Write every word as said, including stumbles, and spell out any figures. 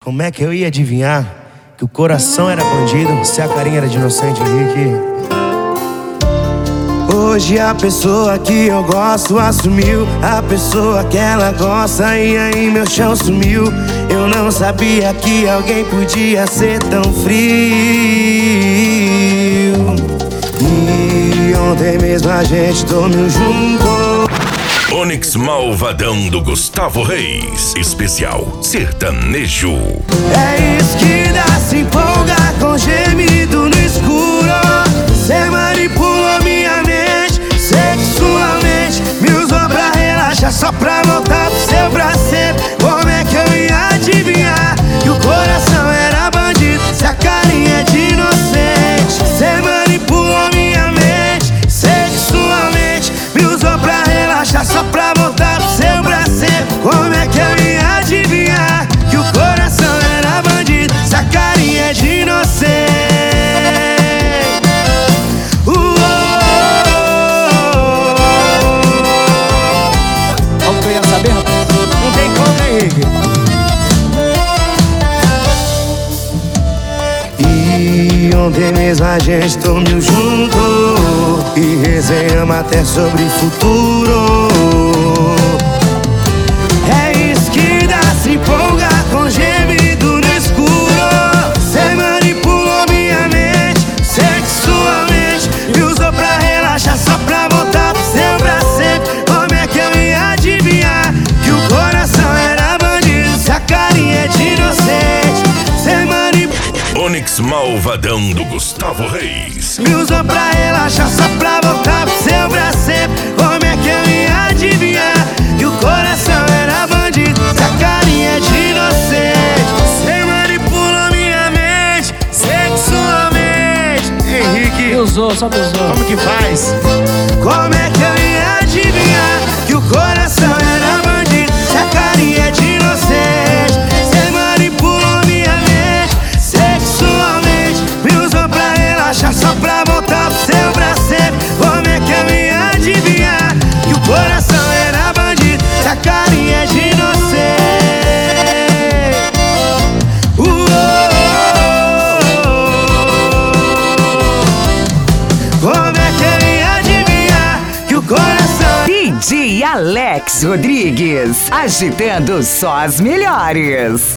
Como é que eu ia adivinhar que o coração era bandido se a carinha era de inocente, Henrique? Hoje a pessoa que eu gosto assumiu, a pessoa que ela gosta, e aí meu chão sumiu. Eu não sabia que alguém podia ser tão frio. E ontem mesmo a gente dormiu junto. Onix Malvadão do Gustavo Reis, especial sertanejo. É isso que dá se empolgar com gemido no escuro. Cê manipulou minha mente sexualmente, me usou pra relaxar só pra voltar pro seu pra sempre. Como é que eu ia adivinhar que o coração era bandido se a carinha é de inocente? Cê manipulou minha mente sexualmente, me usou pra relaxar só pra voltar pro seu pra sempre. Como é que eu ia adivinhar que o coração era bandido se a carinha é de inocente? Como que eu ia saber, rapaz? Não tem como, né, Henrique? E ontem mesmo a gente dormiu junto e resenhamos até sobre futuro. É isso que dá se empolgar com gemido no escuro. Cê manipulou minha mente sexualmente, me usou pra relaxar só pra voltar pro seu pra sempre. Como é que eu ia adivinhar que o coração era bandido se a carinha é de inocente? Cê manipulou, Onix Malvadão do Gustavo Reis. me usou pra relaxar só pra voltar pro seu pra sempre. Como é que eu ia adivinhar que o coração era bandido se a carinha é de inocente? Cê manipulou minha mente sexualmente. Henrique, Me usou, só me usou. como que faz? Como é que eu ia adivinhar que o coração era bandido se a carinha é de inocente? Cê manipulou minha mente sexualmente, me usou pra relaxar só pra voltar pro seu pra sempre. Como é que eu ia adivinhar que o coração era bandido se a carinha é de inocente? Como é que eu ia adivinhar que o coração... D J Alex Rodrigues, agitando só as melhores.